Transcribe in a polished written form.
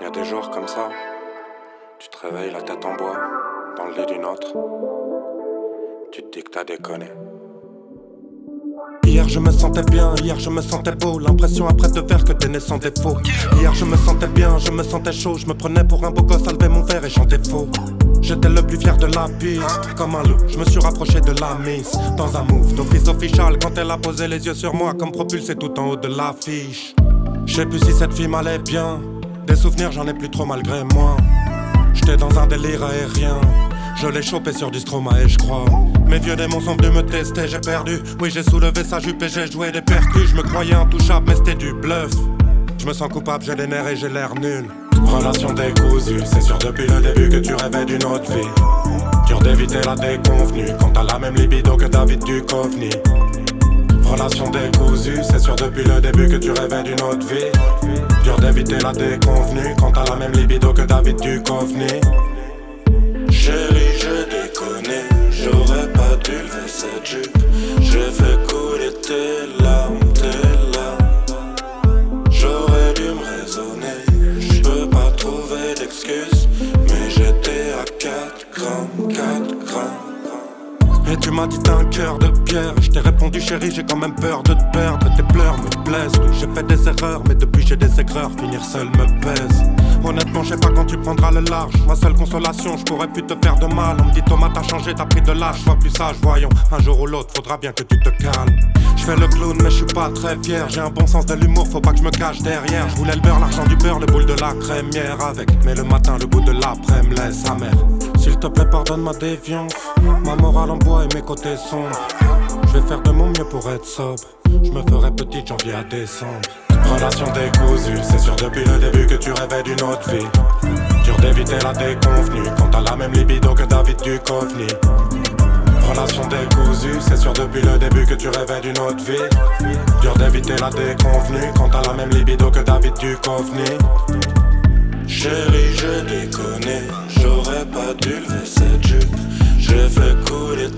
a des jours comme ça, tu te réveilles la tête en bois, dans le lit d'une autre. Tu te dis que t'as déconné. Hier je me sentais bien, hier je me sentais beau. L'impression après 2 verres que t'es né sans défaut. Hier je me sentais bien, je me sentais chaud. Je me prenais pour un beau gosse à lever mon verre et chanter faux. J'étais le plus fier de la piste. Comme un loup, je me suis rapproché de la miss. Dans un move d'office official, quand elle a posé les yeux sur moi, comme propulsé tout en haut de l'affiche. Je sais plus si cette fille m'allait bien. Des souvenirs j'en ai plus trop malgré moi. J'étais dans un délire aérien. Je l'ai chopé sur du Stromae, je crois. Mes vieux démons sont venus me tester, j'ai perdu. Oui, j'ai soulevé sa jupe et j'ai joué des percus. Je me croyais intouchable, mais c'était du bluff. Je me sens coupable, j'ai les nerfs et j'ai l'air nul. Relation décousue, c'est sûr depuis le début que tu rêvais d'une autre vie. Dur d'éviter la déconvenue, quand t'as la même libido que David Duchovny. Relation décousue, c'est sûr depuis le début que tu rêvais d'une autre vie. Dur d'éviter la déconvenue, quand t'as la même libido que David Duchovny. Chérie, je déconne, j'aurais pas dû lever cette jupe. J'ai fait couler tes larmes, J'aurais dû me raisonner, j'peux pas trouver d'excuses. Mais j'étais à 4 grammes. Et tu m'as dit t'as un cœur de pierre. Je t'ai répondu chérie, j'ai quand même peur de te perdre. Tes pleurs me blessent, oui j'ai fait des erreurs. Mais depuis j'ai des aigreurs, finir seul me pèse. Honnêtement je sais pas quand tu prendras le large. Ma seule consolation, je pourrais plus te faire de mal. On me dit Thomas t'as changé, t'as pris de l'âge. Sois plus sage, voyons, un jour ou l'autre faudra bien que tu te calmes. Je fais le clown mais je suis pas très fier. J'ai un bon sens de l'humour, faut pas que je me cache derrière. Je voulais le beurre, l'argent du beurre, le boule de la crémière avec. Mais le matin le goût de l'après me laisse amer. S'il te plaît pardonne ma déviance, ma morale en bois et mes côtés sombres. Je vais faire de mon mieux pour être sobre. Je me ferai petite janvier à décembre. Relation décousue, c'est sûr depuis le début que tu rêvais d'une autre vie. Dur d'éviter la déconvenue, quand t'as la même libido que David Duchovny. Relation décousue, c'est sûr depuis le début que tu rêvais d'une autre vie. Dur d'éviter la déconvenue, quand t'as la même libido que David Duchovny. Chérie, je déconne, j'aurais pas dû lever cette jupe. J'ai fait couler